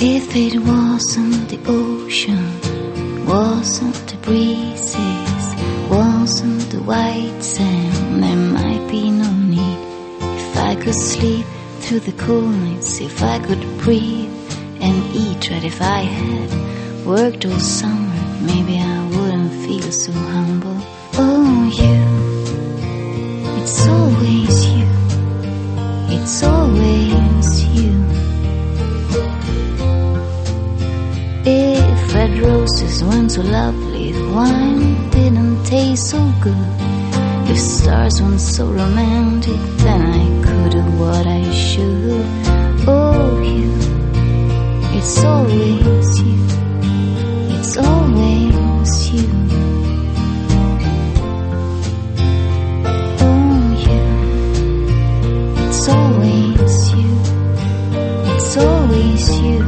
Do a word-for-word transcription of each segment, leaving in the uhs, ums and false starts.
If it wasn't the ocean, wasn't the breezes, wasn't the white sand, there might be no need. If I could sleep through the cool nights, if I could breathe and eat right, if I had worked all summer, maybe I wouldn't feel so humble. Oh, you, it's always you, it's always you. If red roses weren't so lovely, if wine didn't taste so good, if stars weren't so romantic, then I could do what I should. Oh, you, it's always you, it's always you. Oh, you, it's always you, it's always you.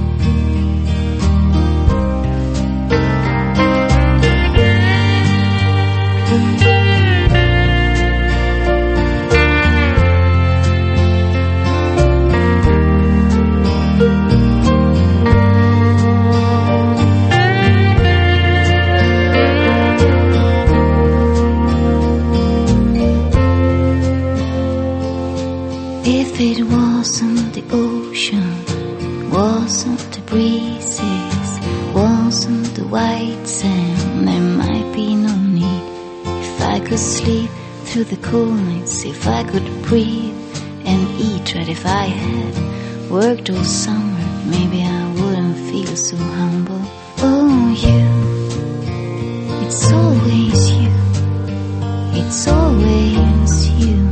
If it wasn't the ocean, wasn't the breezes, wasn't the white sand, there might be no need. If I could sleep through the cool nights, if I could breathe and eat right, if I had worked all summer, maybe I wouldn't feel so humble. Oh, you, it's always you, it's always you.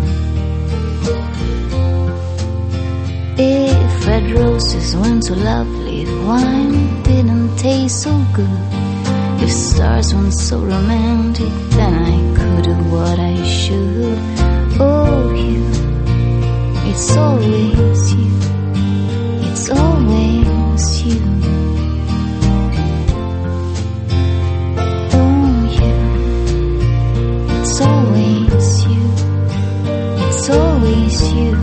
If red roses weren't so lovely, if wine didn't taste so good, if stars weren't so romantic, then I could do what I should. Oh, you, it's always you, it's always you. Oh, you, it's always you, it's always you.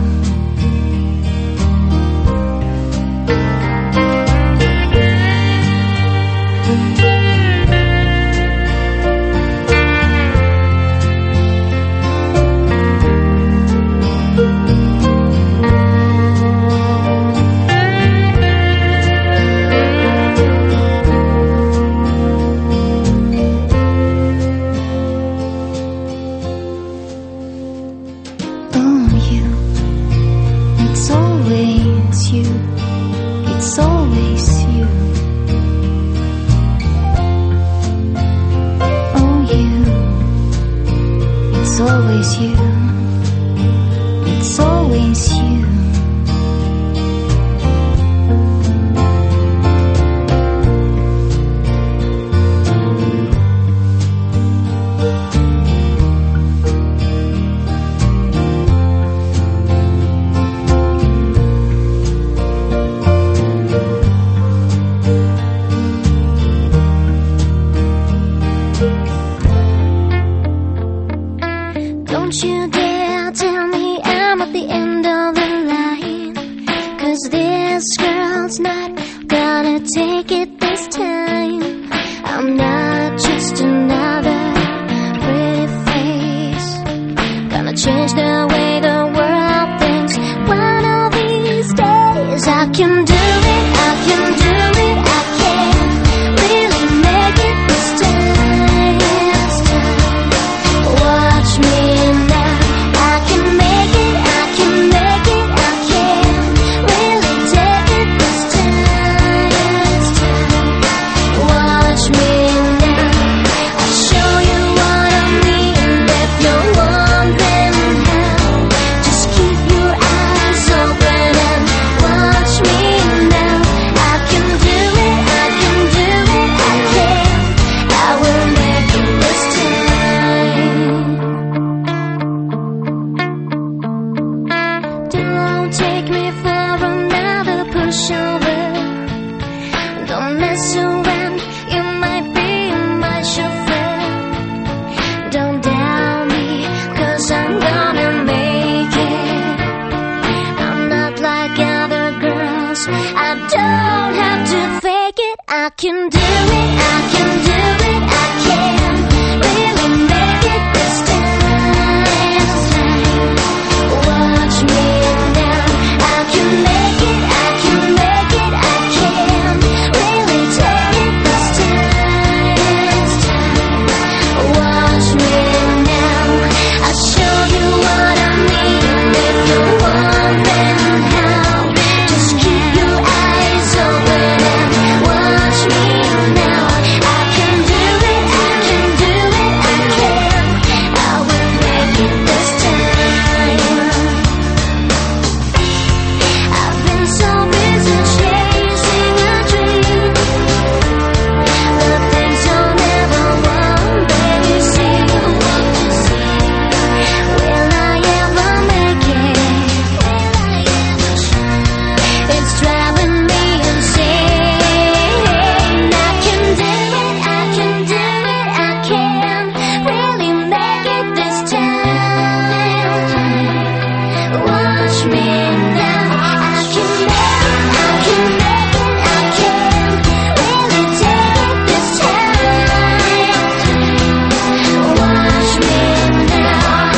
I can do it, I can do it, I can really make it this time. Watch me now, I can make it, I can make it, I can really take it this time. Watch me now, I'll show you what I mean if you want them how. Just keep your eyes open and watch me now. I can do it, I can do it, I can. I will make it this time. I've been so busy chasing a dream, the things you'll never one day see. Will I ever make it? It's driving me insane. I can do it, I can do it, I can really make it this time. Watch me now, I can make it, I can make it, I can really take it this time. Watch me now,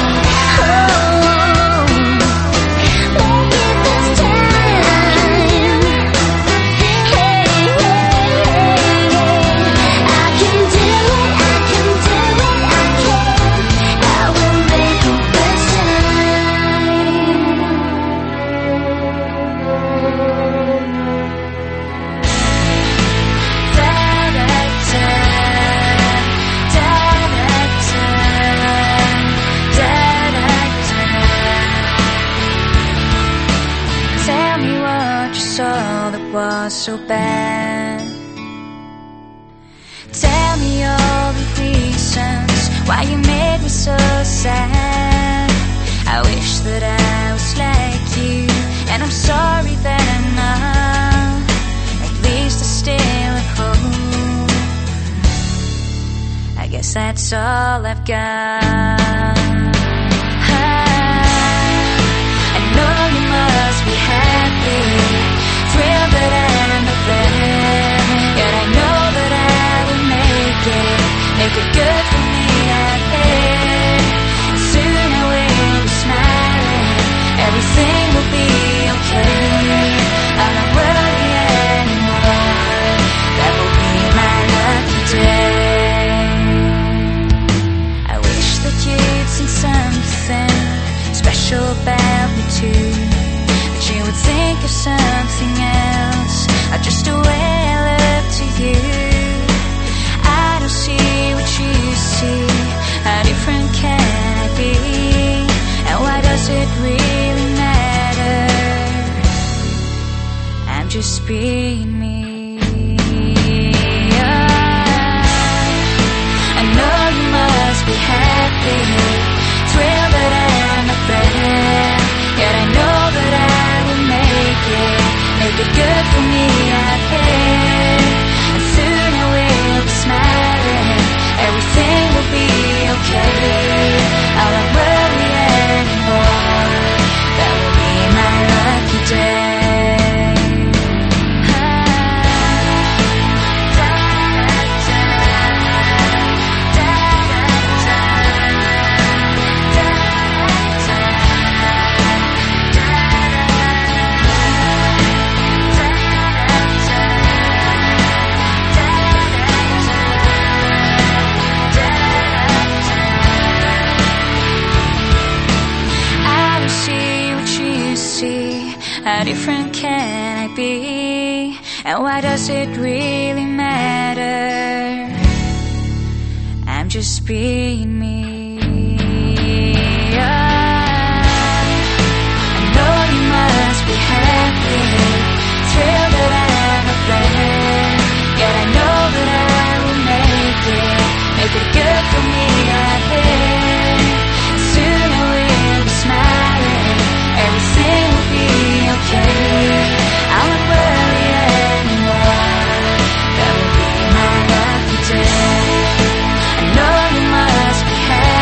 oh, make it this time. Hey, hey, hey, I can do it, I can do it, I can. I will make it this Tell me what you saw that was so bad. Tell me all the reasons why you made me so sad. I wish that I was like you, and I'm sorry that I'm not. At least I still have hope. I guess that's all I've got. I know you must be happy, thrilled that I'm not there. Yet I know that I will make it, make it good for me out there. And soon I will be smiling, everything will be okay. I'll not worry anymore, that will be my lucky day. I wish that you'd seen something special about me too, that you would think of something else, or just a way I look to you. I don't see what you see, how different can I be, and why does it really matter? I'm just being me. I know you must be happy, thrilled that I'm not there. Yet I know that I will make it, make it good for me out here. And soon I will be smiling, everything will be okay. I'll not worry anymore, that will be my lucky day. How different can I be, and why does it really matter? I'm just being me. I know you must be happy, thrilled that I'm not there. Yet I know that I will make it, make it good for me out here. And soon I will be smiling, everything will be okay. I'll not worry anymore, that will be my lucky day. I know you must be happy.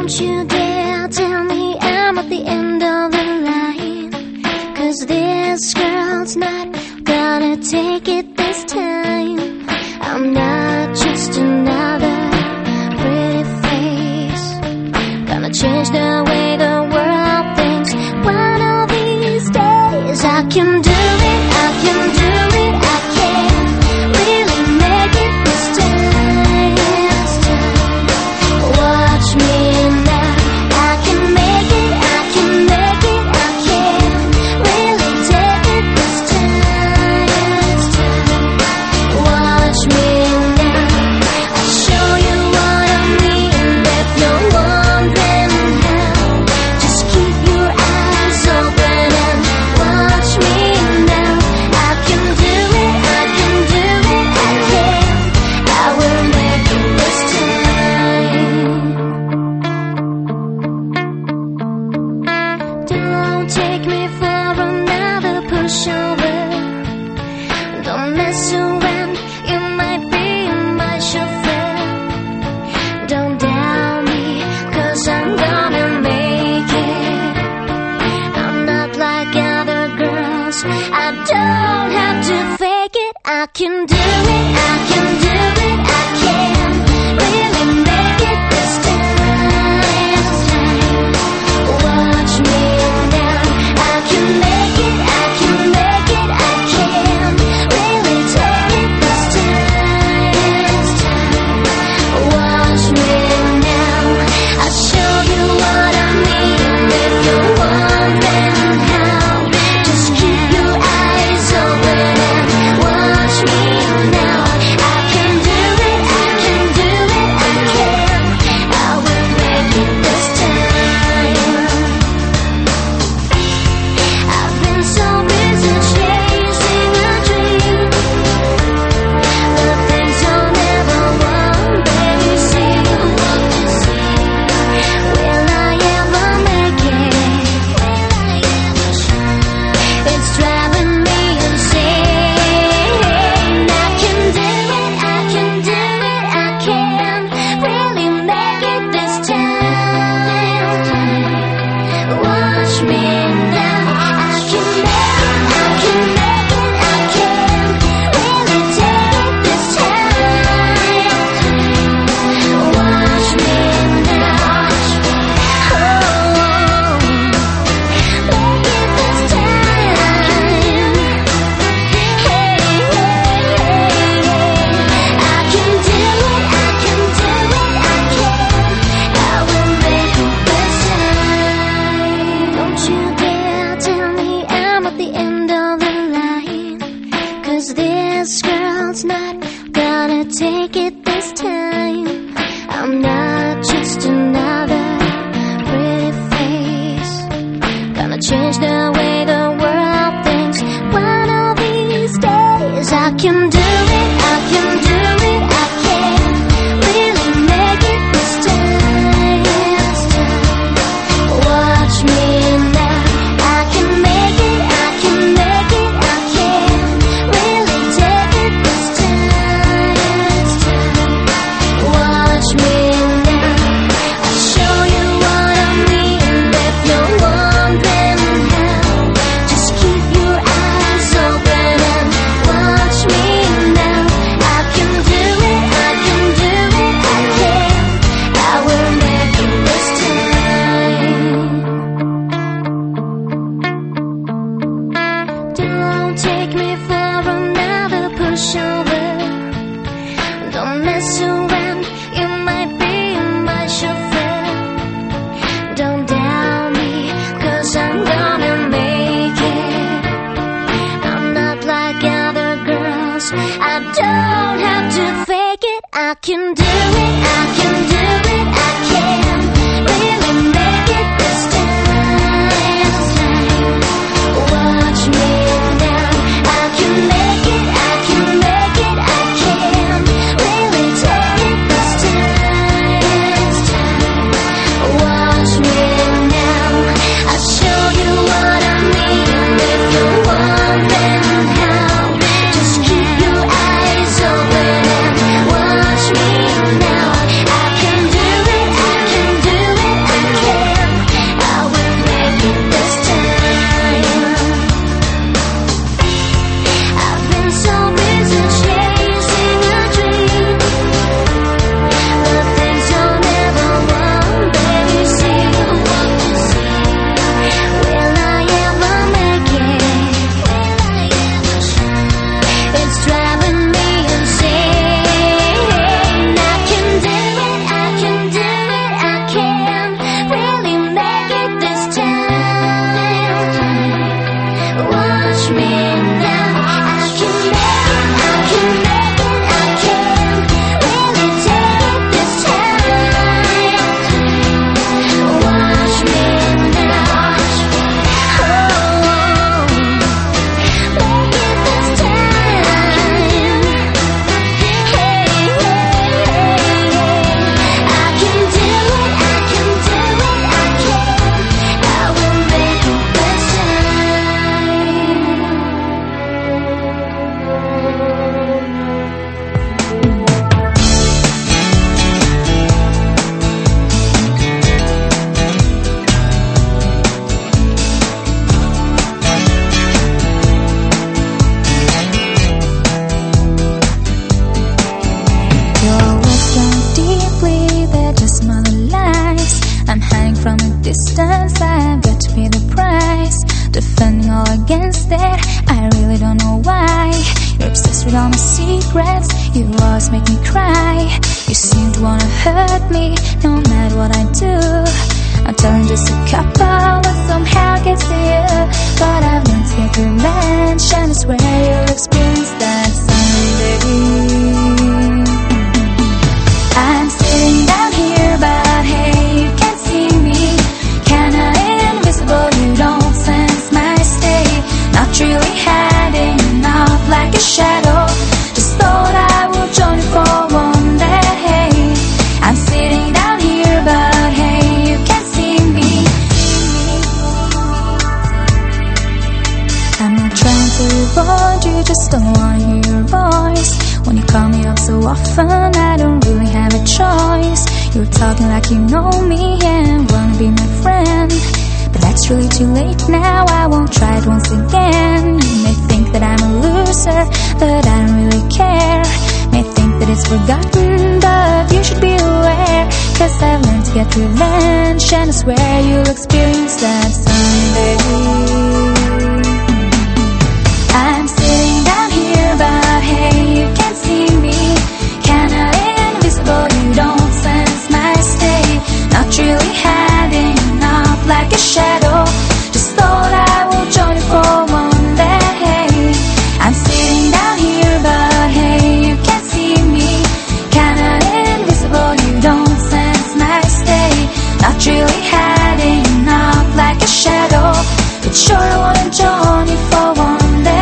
Don't you dare tell me I'm at the end of the line, 'cause this girl's not gonna take it this time. I'm not just another pretty face, gonna change the way the world thinks. One of these days I can do it, I can do it, I can really make it this time. Watch me now, I can make it, I can make it, I can really take it this time. Watch me now, I'll show you what I mean. If you're wondering how, just keep your eyes open and watch me now. I can do it, I can do it, I can, I will make it this time. Don't take me for another pushover. Don't mess around, you might be my chauffeur. Don't doubt me, 'cause I'm gonna make it. I'm not like other girls, I don't have to fake it. I can do it, I can do it, I can really make it this time. Watch me now, I can make it, I can make it, I can really take it this time. Watch me now, I'll show you what I mean. If you're wondering how, just keep your eyes open and watch me now. I can do it, I can do it, I can, I will make it this time. I've been so busy chasing a dream, the things I'll never want, baby, see. Will I ever make it? It's driving me insane. I can do it, I can do it, I can really make it this time. Watch me now, I can make it, I can make it, I can really take it this time. Watch me now, oh, make it this time. Hey, hey, hey, I can do it, I can do it, I can, I will make it this time. Don't you dare tell me I'm at the end of the line, 'cause this girl's not gonna take it this time. I'm not just another pretty face, gonna change the way the world thinks. One of these days I can do it, I can do it, I can really make it this time. Watch me now, I can make it, I can make it, I can really take it this time. Watch me now, I'll show you what I mean. If you're wondering how, just keep your eyes open and watch me now. I can do it, I can do it, I can, I will make it this time. Don't take me for another pushover. Don't mess around, you might be my chauffeur. Don't doubt me, 'cause I'm gonna make it. I'm not like other girls, I don't have to fake it. I can do it, I can do it, I can really make it this time. Watch me now, I can make it, I can make it, I can really take it this time. Watch me now, I'll show you what I mean. If you're wondering how, just keep your eyes open and watch me now. I can do it, defending all against it. I really don't know why. You're obsessed with all my secrets. You always make me cry. You seem to wanna hurt me, no matter what I do. I'm telling just a couple, but somehow gets to you. But I've learned to get revenge, and I swear you'll experience that someday. I'm sitting down here, but hey, you can't see me. Kinda invisible, you don't sense my state. Not really hiding out like a shadow. Just thought I would join you for one day. I'm sitting down here, but hey, you can't see me. I'm not trying to avoid you, just don't wanna hear your voice. When you call me up so often, I don't really have a choice. You're talking like you know me and wanna be my friend, but that's really too late now. I won't try it once again. You may think that I'm a loser, but I don't really care. May think that it's forgotten, but you should be aware. Cause I've learned to get revenge, and I swear you'll experience that someday. I'm sitting down here, but hey, you can't see me. Kinda invisible, you don't sense my state. Not really hiding out like a shadow. Just thought I would join you for one day. I'm sitting down here, but hey, you can't see me. Kinda invisible, you don't sense my state. Not really hiding out like a shadow, but sure I wanna join you for one day.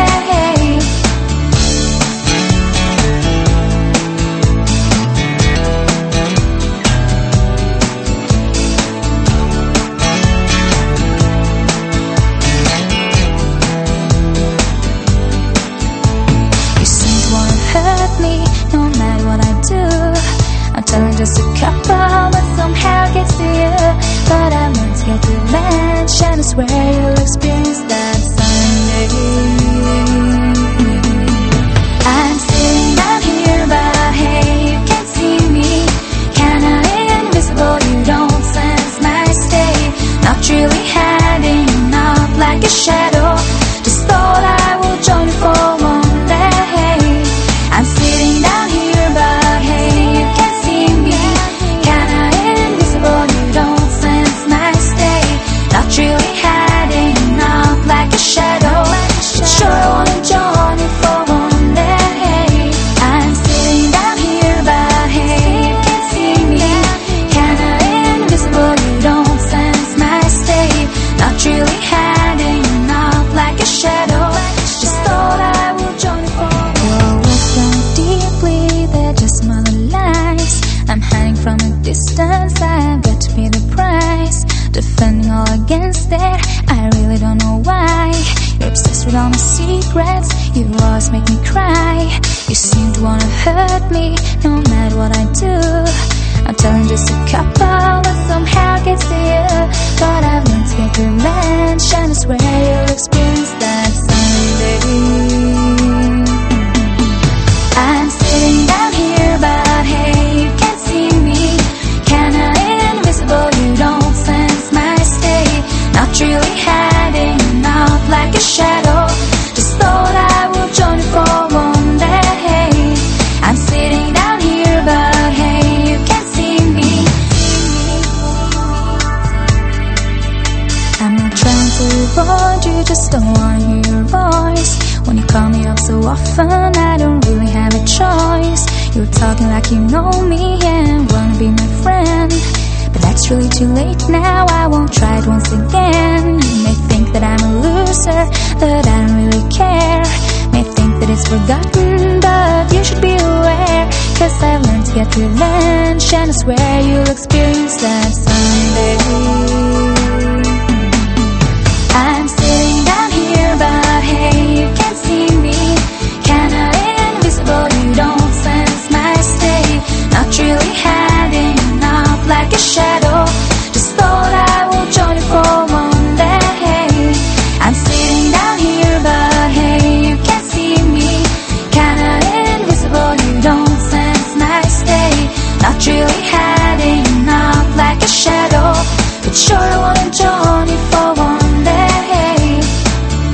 No matter what I do, I'm telling just a couple, but somehow gets to you. But I learned to get revenge, and I swear you'll experience that someday. I'm sitting down here, but hey, you can't see me. Kinda invisible, you don't sense my state. Not really hiding out like a shadow. Just thought I would join you for one day. I'm sitting down here, but hey, you can't see me. Kinda invisible, you don't sense my state. Not really hiding out like a shadow, but sure I wanna join you for one day. I'm sitting down here, but hey, you can't see me. Kinda invisible, you don't sense my state. Not really hiding out like a shadow. Just thought I would join you for one day. They're just smaller lies. I'm hiding from a distance, I've got to pay the price. Defending all against it, I really don't know why. You're obsessed with all my secrets, you always make me cry. You seem to wanna hurt me, no matter what I do. I'm telling just a couple, but somehow gets to you. But I've learned to get revenge, and I swear you'll experience that someday. I'm sitting down here, but hey, you can't see me. Kinda invisible, you don't sense my state. Not really hiding out like a shadow. Just thought I would join you for one day. I'm sitting down here, but hey, you can't see me. I'm not trying to avoid you, just don't wanna hear your voice. When you call me up so often, I don't really have a choice. You're talking like you know me and wanna be my friend, but that's really too late now. I won't try it once again. You may think that I'm a loser, but I don't really care. May think that it's forgotten, but you should be aware. Cause I've learned to get revenge, and I swear you'll experience that someday. I'm sitting down here, but hey, you can't see me. Kinda invisible, you don't sense my state. Not really hiding out like a shadow. Just thought I would join you for one day. I'm sitting down here, but hey, you can't see me. Kinda invisible, you don't sense my state. Not really hiding out like a shadow, but sure I wanna join you for one day.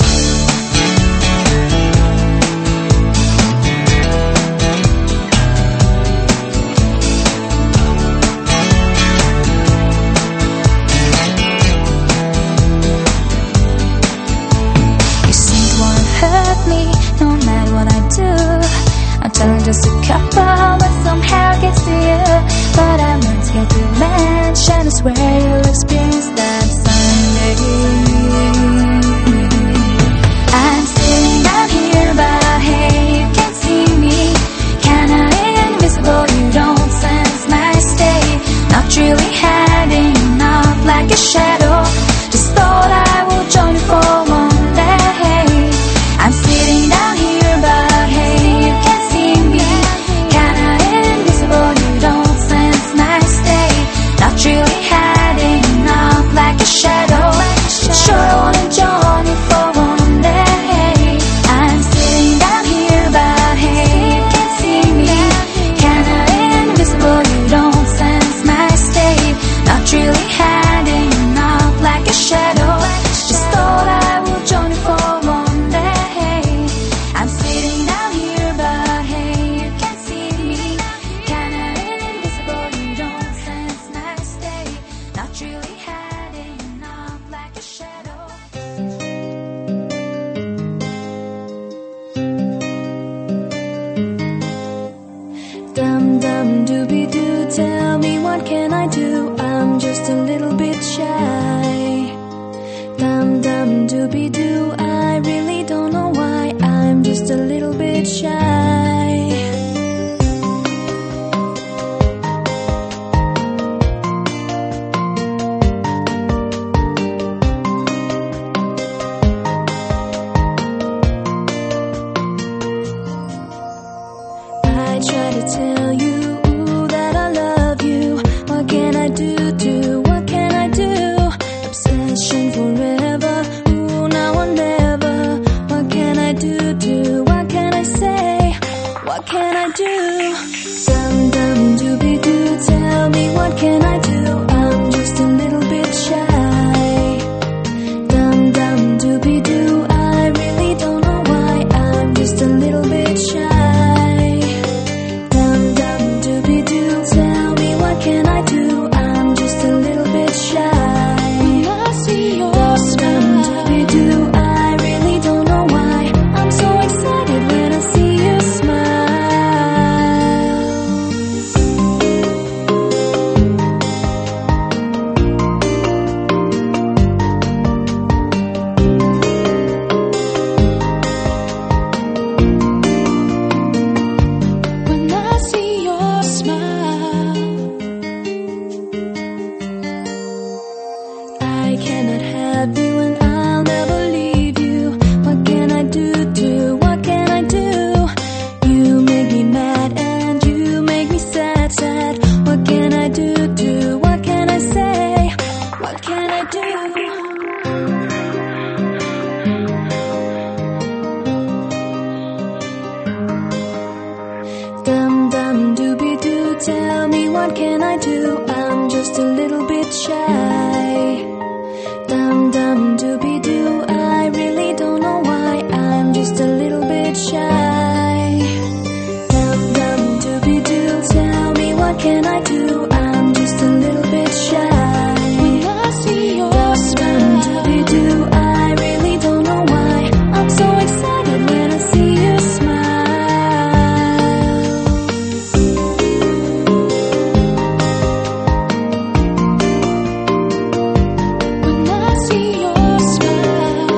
really heading up like a shadow. Just thought I would join you for one day. I'm sitting down here, but hey, you can't see me. Kinda invisible, you don't sense my state. Not really heading up like a shadow. Sure, I wanna join you for one day. I'm sitting down here, but hey, you can't see me. Kinda invisible, you don't sense my state. Not really heading up like a shadow. Just thought I would join you for one day. I'm sitting down here, but hey, you can't see me. Kinda invisible, you don't sense my state. Not really heading up like a shadow. Dum dum doobie doo, tell me what can I do? I'm just a little bit shy. Dum dum doobie doo, I really don't know why. I'm just a little bit shy. I try to tell you that I love you. What can I do? Do what can I do? Obsession forever. Ooh, now or never. What can I do? Do what can I say? What can I do? Dum dum doobie doo, tell me what can I do? I'm just a little bit shy. Dum dum doobie doo, I really don't know why. I'm just a little bit shy. Dum dum doobie doo, tell me what can I do? I'm just a little bit shy. When I see your smile, dum doobie doo, I really don't know why. I'm so excited when I see you smile. When I see your smile, I cannot have you and I'll never leave you. What can I do? Do what can I do? You make me mad and you make me sad, sad. What can I do? Do what can I say? What can I do? Dum dum doobie doo, tell me what can I do? I'm just a little bit shy. Dum dum doobie doo, I really don't know why. I'm just a little bit shy. Dum dum doobie doo, tell me what can I do? I'm just a little bit shy. When I see your smile, dum doobie doo, I really don't know why. I'm so excited when I see you smile. When I see your smile,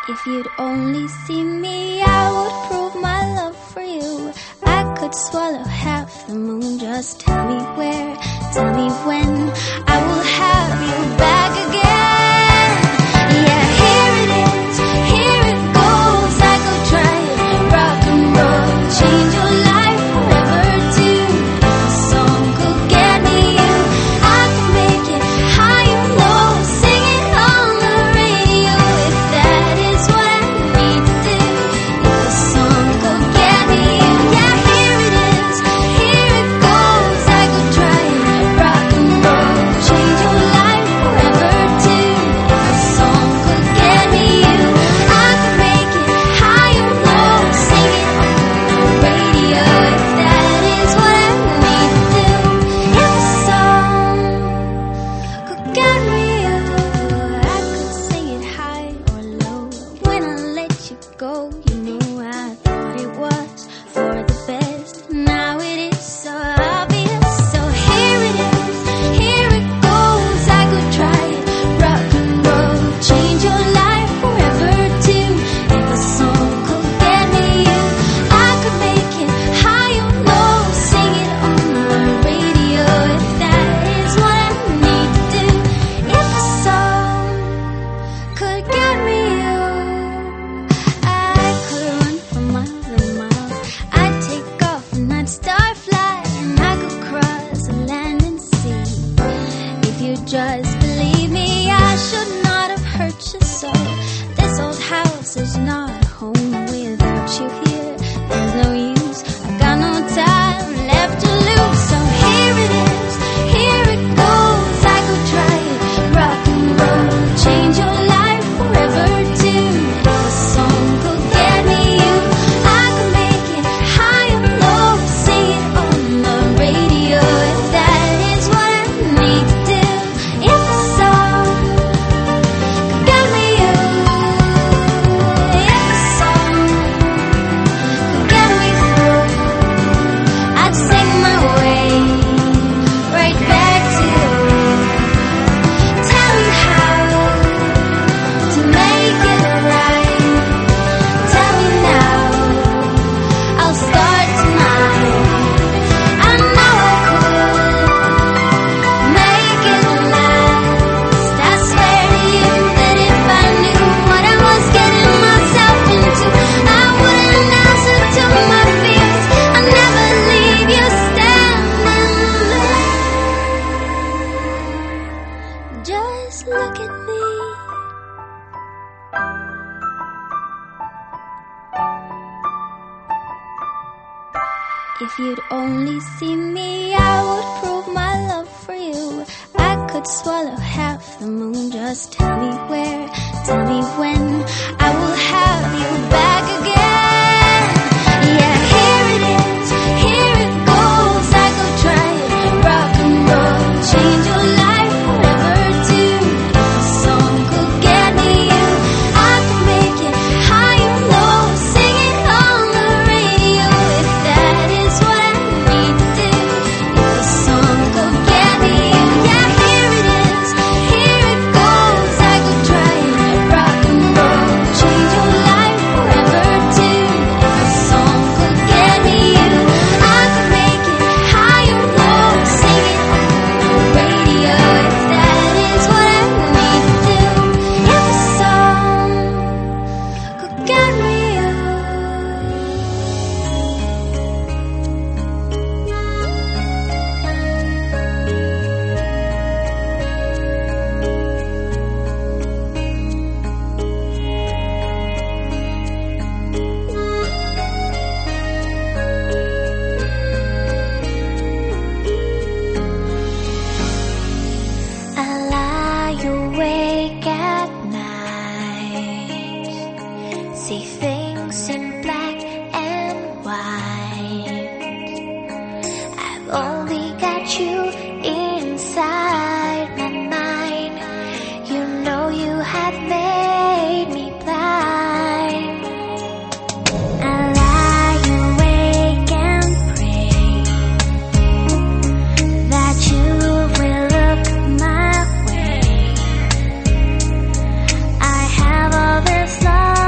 If you'd only see me, I would prove my love for you. I could swallow half the moon. Just tell me where, tell me when. I will have you back again. Yeah, here it is, here it goes. I could try it, rock and roll, change your life forever too. If a song could get me you, I could make it high and low, sing it on the radio. If that is what I need to do, if a song could get me you. Yeah, here it is, here it goes. I could try it, rock and roll, change your life forever too. If a song could get me you, I could make it high and low, sing it on the radio. If that is what I need to do, if a song could get me you, I could sing it high or low. When I let you go, you knew I thought it was for the best. Now it is so obvious. So here it is, here it goes. I could try it, rock and roll, change your life forever too. If a song could get me you, I could make it high or low, sing it on the radio. If that is what I need to do, if a song could get me you, I could run for miles and miles. I'd take off and I'd start flying. I could cross the land and sea. If you just believe me, I should not have hurt you so. This old house is not a home without you here. There's no use, I got no time left to lose. So here it is, here it goes. I could try it, rock and roll, change your life forever too. If a song could get me you, I could make it high and low, sing it on the radio. If that is what I need to do, if a song could get me you, if a song could get me through, I'd sing my way right back to you. Tell me how to make it right. Tell me now, I'll start tonight. I know I could make it last. I swear to you that if I knew what I was getting myself into, I wouldn't answer to my fears. I'd never leave you standing there. Just look at me. If you'd only see me, I would prove my love for you. I could swallow half the moon. Just tell me where, tell me when. I will have you back again. Yeah, here it is, here it goes. I could try it, rock and roll, change your life forever too. If a song could get me you, I could make it high or low, sing it on the radio. If that is what I need to do, if a song could get me you. Yeah, here it is, here it goes. I could try it, rock and roll, change your life forever too. If a song could get me you, I could make it high or low, sing it on the radio. If that is what I need to do, if a song could get me you. I lie awake at night, see things in black and white. I've only got you inside my mind. You know you have made me blind. I lie awake and pray that you will look my way. I have all this love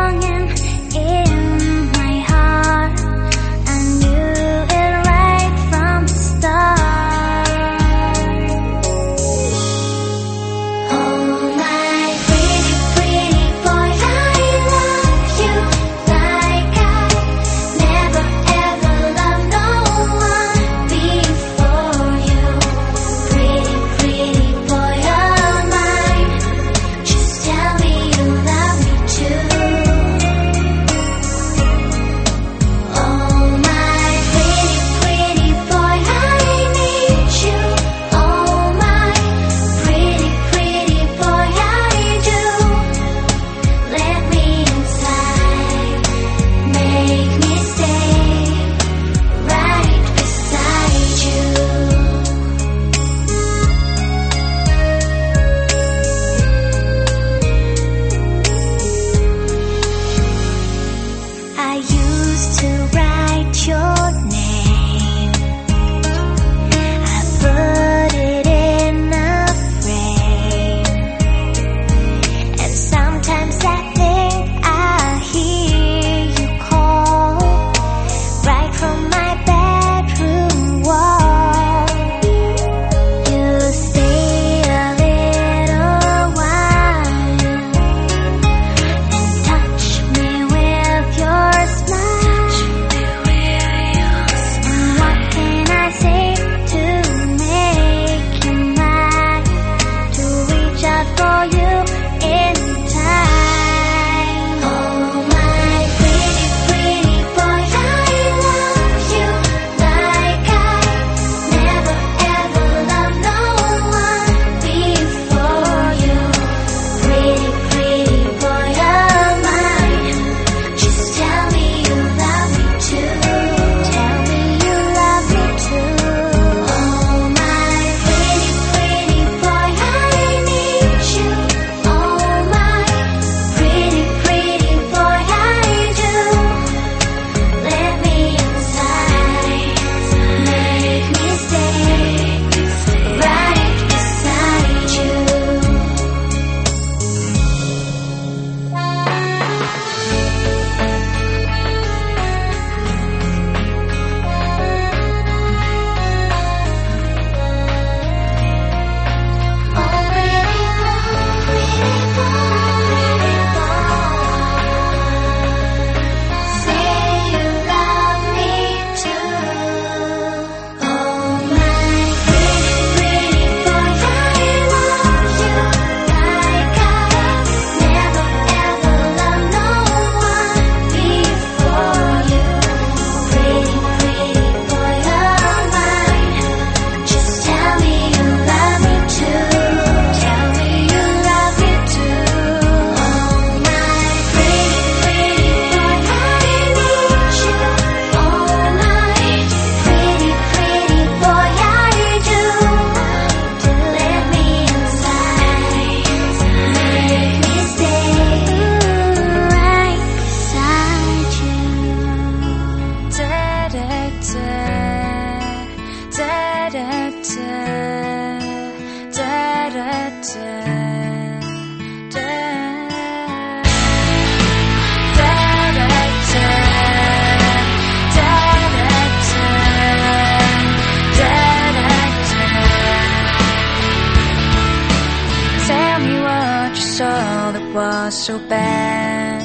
was so bad.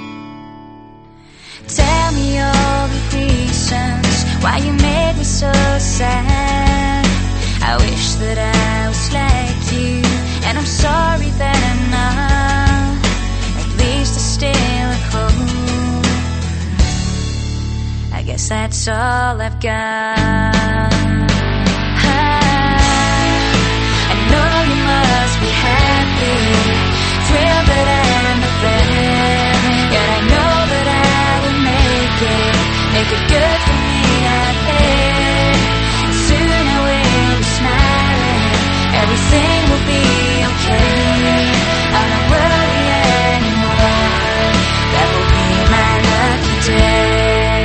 Tell me all the reasons why you made me so sad. I wish that I was like you, and I'm sorry that I'm not. At least I still at home. I guess that's all I've got. I know you must be happy, thrilled that I'm not there. Yet I know that I will make it, make it good for me out there. And soon I will be smiling, everything will be okay. I don't worry anymore, that will be my lucky day.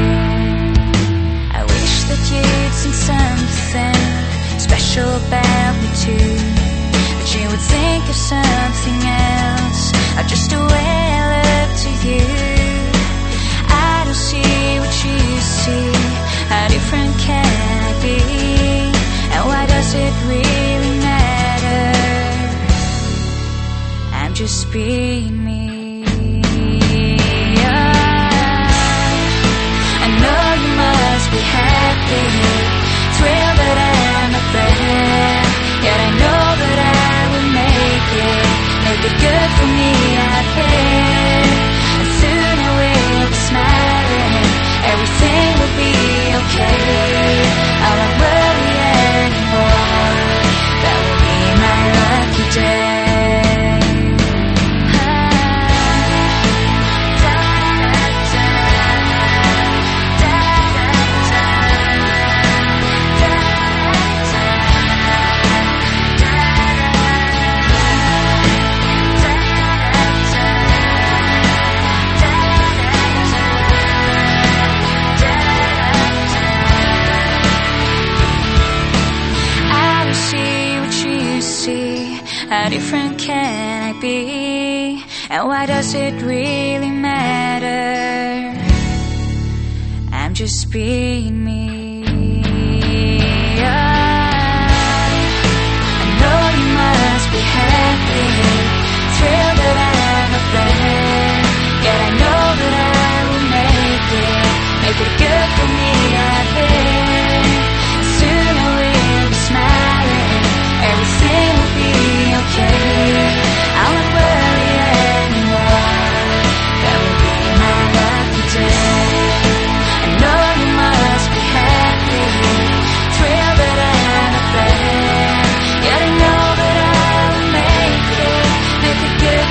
I wish that you'd seen something special about me too, that you would think of something else, or just the way I look to you. I don't see what you see, how different can I be, and why does it really matter? I'm just being me. I know you must be happy, thrilled that I'm not there. Yet I know that I will make it, make it good for me out here. And soon I will be smiling, everything will be okay. I won't worry anymore, that will be my lucky day. How different can I be, and why does it really matter? I'm just being me. I know you must be happy, thrilled that I'm not there. Yet I know that I will make it, make it good for me out here. And soon I will be smiling, everything will be okay. I won't worry anymore, that will be my lucky day. I know you must be happy, thrilled that I'm not there. Yet I know that I will make it, make it good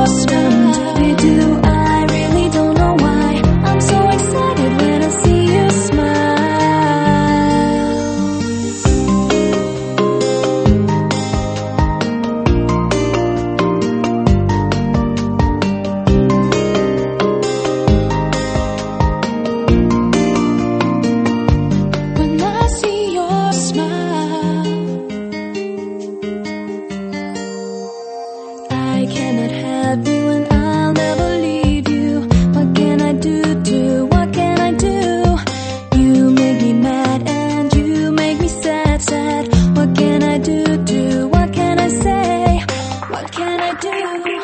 your smile. Doo-doo, I really don't know why. I'm so excited when I see you smile. When I see your smile, I cannot have you and I'll never leave you. What can I do, do? What can I do? You make me mad and you make me sad, sad. What can I do, do? What can I say? What can I do?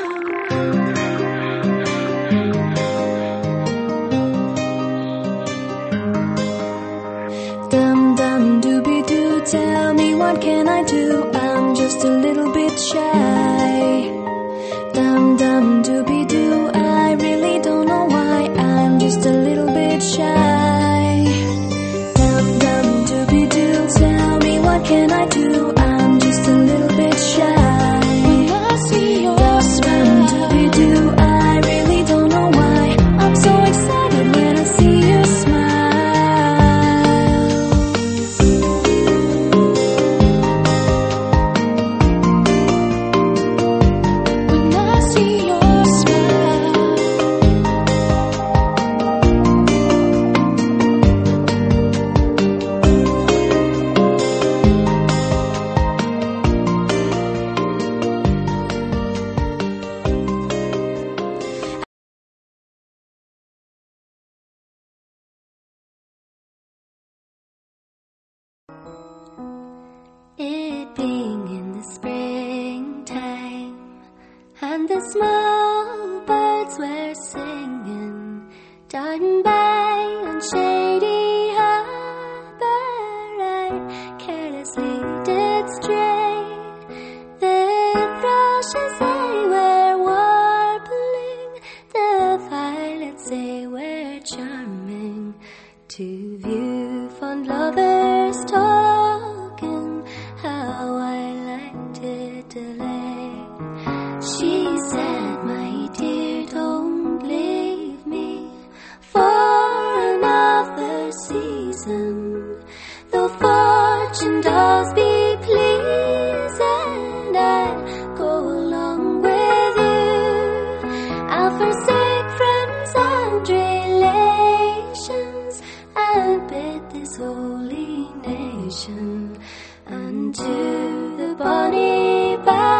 Dum dum dooby doo, tell me what can I do? I'm just a little bit shy. Dum dum dooby doo, I really don't know why. I'm just a little bit shy. Dum dum dooby doo, tell me what can I do? I'm just a little bit shy. When I see your your smile. Do I really don't know why I'm so excited when I see you smile. When I see your smile. It being in the springtime, and the small birds were singing down by on shady harbor. I carelessly did stray. The thrushes they were warbling, the violets they were charming. To view fond lovers talking, how I liked it delay. She said, my dear, don't leave me for another season. Though fortune does be pleasing, I'll go along with you. I'll forsake friends and relations and bid this holy nation unto the bonny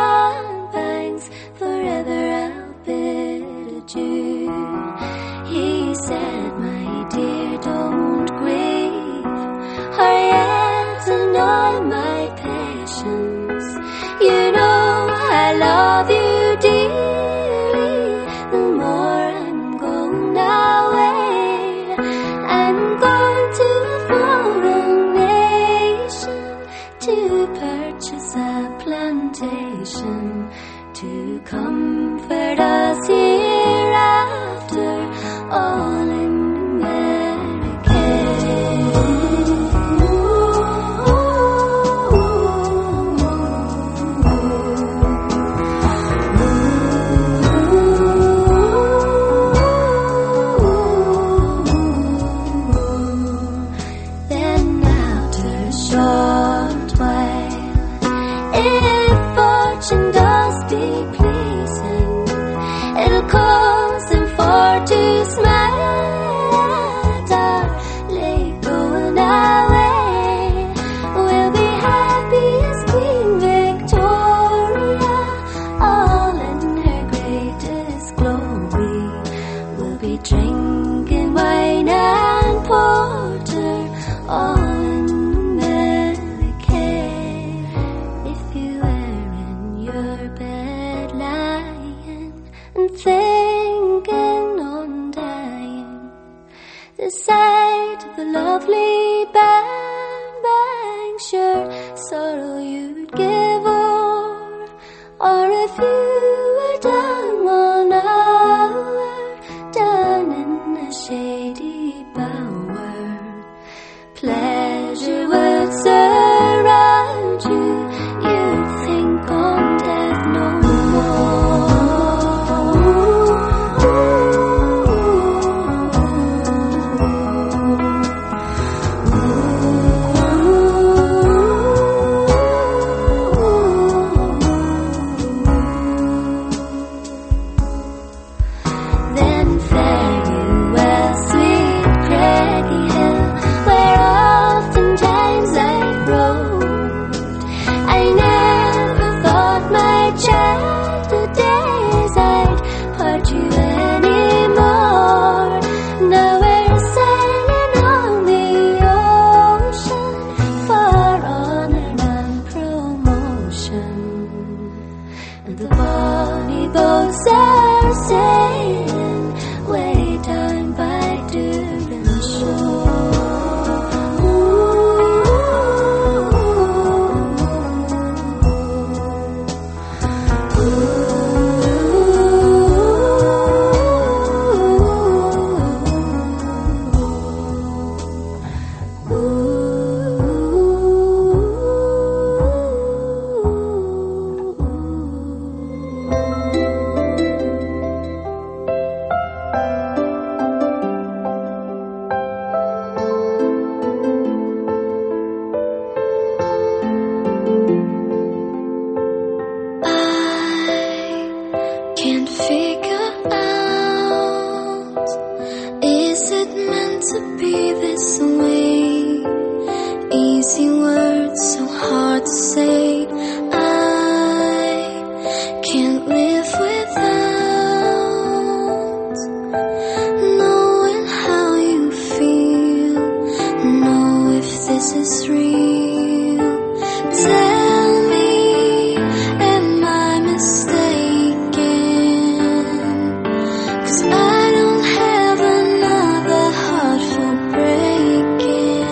banks forever I'll bid adieu. He said, my dear, don't grieve or yet annoy my patience. You know I love you dearly. The more I'm going away, I'm going to a foreign nation to purchase a plantation to comfort us hereafter, all in Then after a short while, if fortune does be pleasing, it'll cause them for to smile at our late going away. We'll be happy as Queen Victoria, all in her greatest glory. We'll be drinking wine and porter, all in America. If you were in your bed lying and thinking on dying, the sight of the lovely bang bang, sure sorrow you'd give o'er. Or if you were down one hour, down in a shady bower, pleasure would surround you. You'd think on death no Then fare you well, sweet Craggy Hill, where oftentimes I've roamed. I never thought my childhood days I'd part you anymore. Now we're sailing on the ocean for honor and promotion, and the bonny boats are sailing way down by Durban shore. Ooh. can't figure out, is it meant to be this way? Easy words, so hard to say. I can't live without knowing how you feel, know if this is real. Tell me, am I mistaken? 'Cause I don't have another heart for breaking.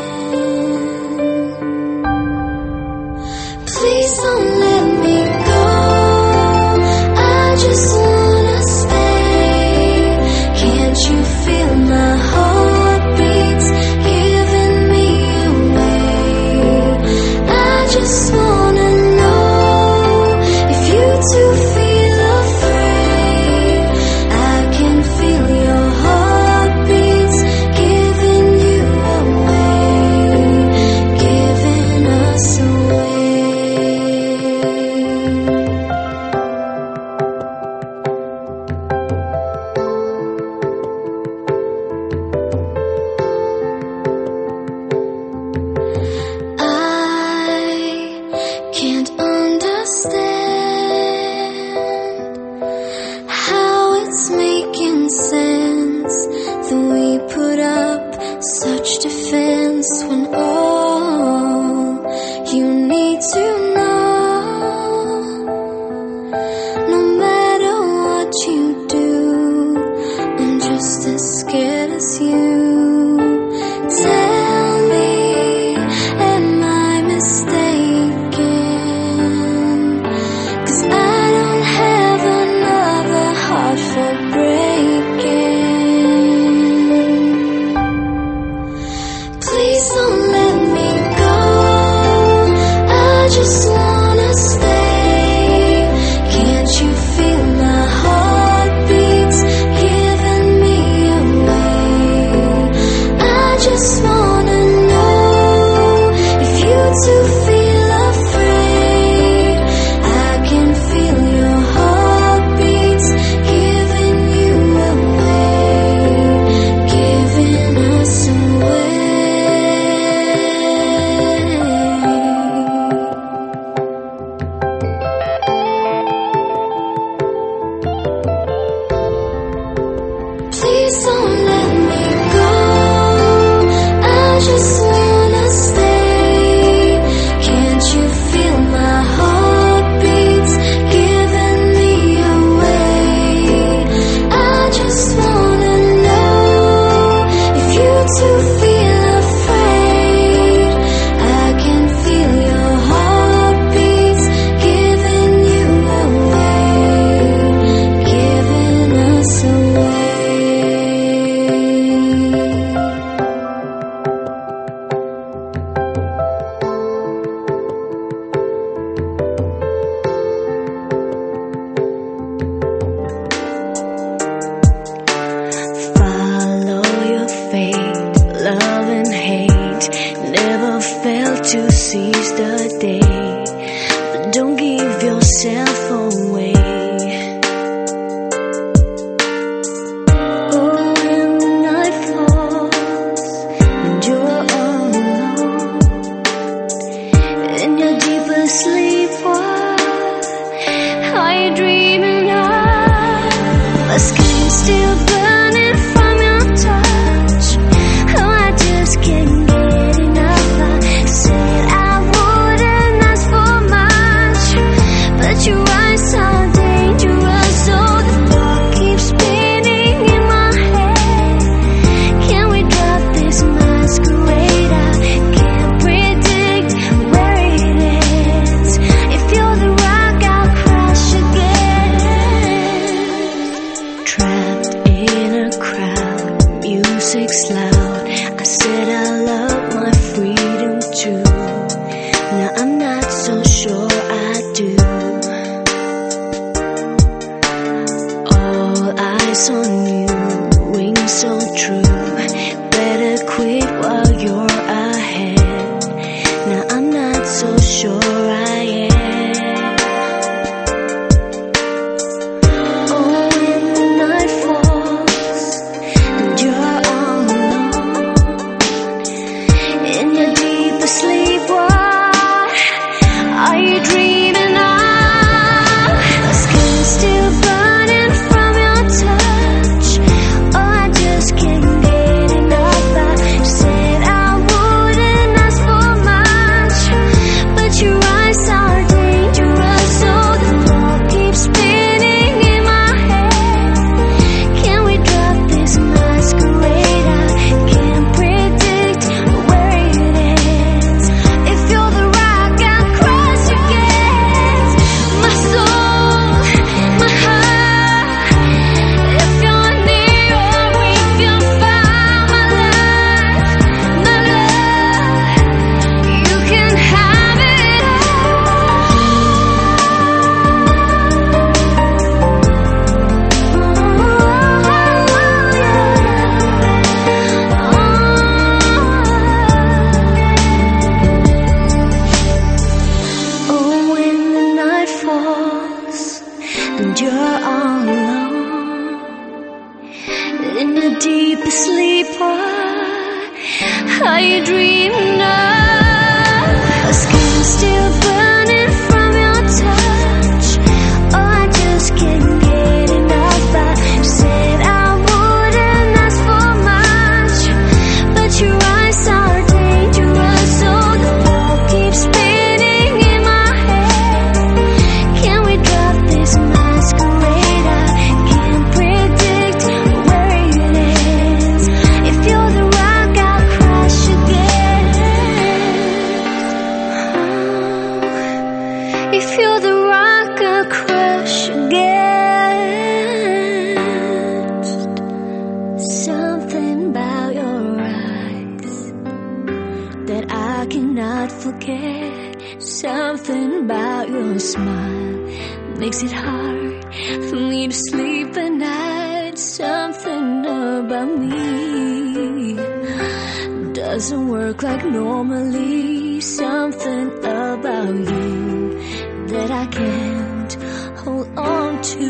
Please don't let me go, I just wanna stay. Can't you feel my heartbeats giving me away? I just wanna know if you too feel afraid. I can feel your heartbeats giving you away, giving us away. I can't understand how it's making sense that we put up such defense when all you need to know, no matter what you do, I'm just as scared as you. Tell me, am I mistaken? 'Cause I don't have another heart for breaking. Please don't let me go, I just wanna stay. Can't you feel my heartbeats giving me away? I just wanna know if you too feel afraid. I can feel your heartbeats giving you away, giving us away. Please don't let me go, I just wanna stay. Can't you feel my heartbeats giving me away? I just wanna know if you too feel afraid. I can feel your heartbeats giving you away, giving us away. Follow your fate, love and hate, never fail to seize the day, but don't give yourself away. Oh, when the night falls and you're all alone, in your deepest sleep, what are you dreaming of? My skin still burning from your touch. Oh, I just can't get enough. I said I wouldn't ask for much, but your eyes are dangerous. So the thought keeps spinning in my head. Can we drop this masquerade? I can't predict where it ends. If you're the rock, I'll crash again. Trapped in a crowd, music's loud. I said I love my freedom too. Now I'm not so sure I do. All eyes on you, wings so true. Better quit while you're ahead. Now I'm not so sure I am. Oh, were all alone in the deepest sleep. Are you dreaming of a skin still burning from your touch? Oh, I just can't get enough. I said I wouldn't ask for much, but your eyes are dangerous, so the ball keeps spinning in my head. Can we drop this masquerade? I can't predict where it ends. If you're the rock, I'll crash again. Oh, if you're the rock, I'll crash against. Something about your eyes that I cannot forget. Something about your smile makes it hard for me to sleep at night. Something about me doesn't work like normally. Something about you that I can't hold on to.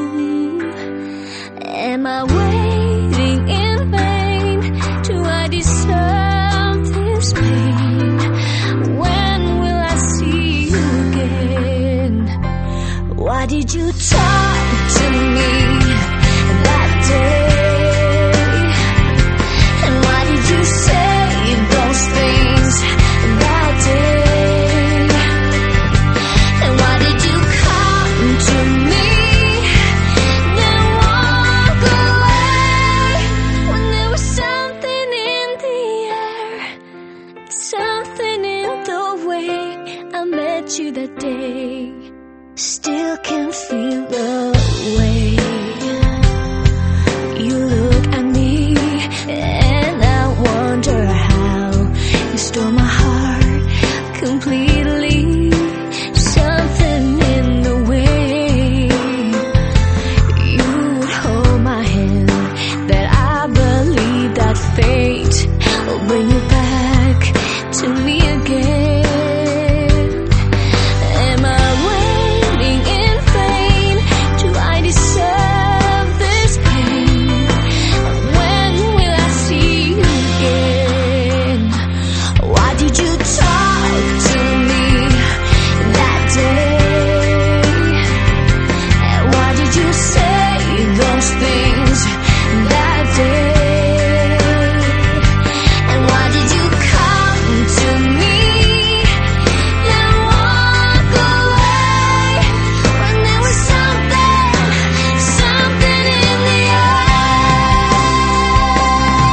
Am I waiting in vain? Do I deserve this pain? When will I see you again? Why did you talk to me that day? And why did you say those things that day? And why did you come to me then walk away when there was something in the air, something in the way I met you that day? Still can feel the way you look at me, and I wonder how you stole my heart completely. Something in the way you would hold my hand, that I believe that fate will bring you back to me again. Am I waiting in vain? Do I deserve this pain? When will I see you again? Why did you talk to me that day? And why did you say those things that day? And why did you come to me then walk away when there was something, something in the air?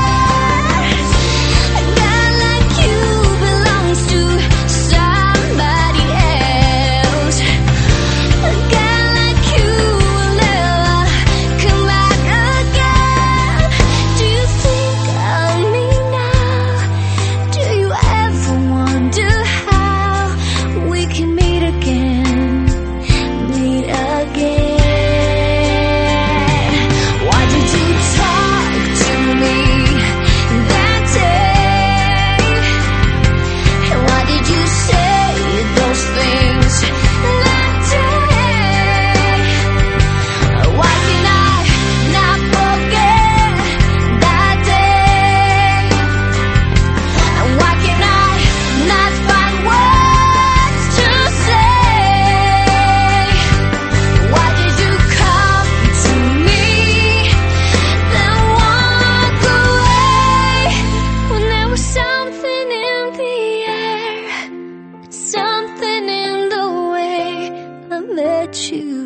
A guy like you belongs to somebody else. A guy like you will never come back again. Do you think of me now? Do you ever wonder how we can meet again, meet again? Why did you talk to me that day? And why did you say those things that day? Why can I not forget that day? And why can I not find words to say? Why did you come to me then walk away when there was something in the air, something in the way I met you